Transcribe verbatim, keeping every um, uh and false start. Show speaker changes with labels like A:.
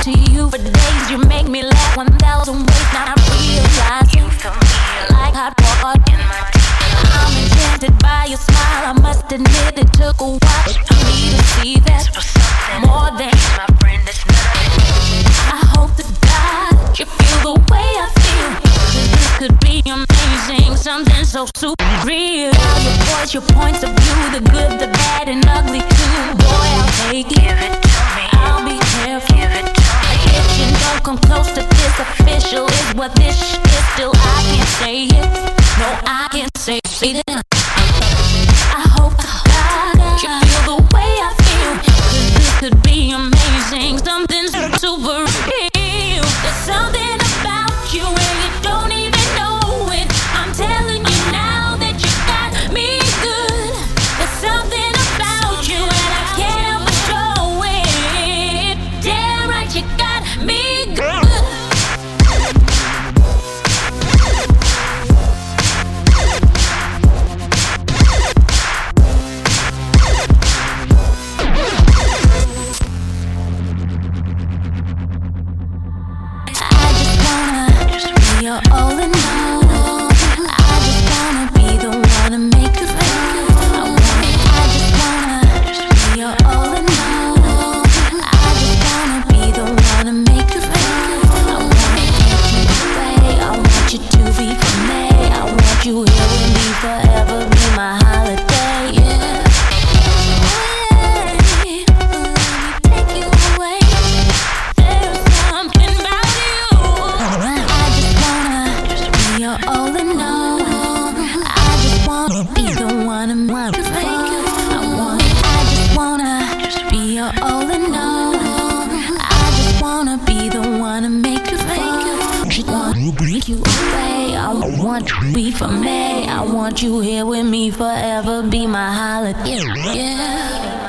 A: to you for days. You make me laugh one thousand ways. Now I realize you feel me like hot water in my teeth. I'm enchanted by your smile. I must admit it took a while for me to see that more than my friend. It's not. I hope to God you feel the way I feel. 'Cause this could be amazing, something so super real. All your voice, your points of view, the good, the bad, and ugly too. Boy, I'll take it. Give it to me. I'll be careful. Give it to me. Addiction, don't come close to this. Official is what this shit is. Still, I can't say it. No, I can't say it. I hope to God you feel the way I feel. 'Cause this could be amazing, something so super real. There's something about you and you don't even know it. I'm telling you now that you got me good. There's something about you and I can't help but show it. Damn right you got me good. You're all in all. I just wanna be the one to make you feel. I want it. I just wanna be your all in all. I just wanna be the one to make you feel. I wanna get you away. I want you to be for me. I want you here with me forever. Be my holiday. Yeah. Oh, yeah. Let me take you away. There's something about you. You're all in all. I just wanna be the one to make you feel. I want it. I just wanna be your all in all. I just wanna be the one to make you feel. I want to bring you away. I want you to be for me. I want you here with me forever. Be my holiday. Yeah.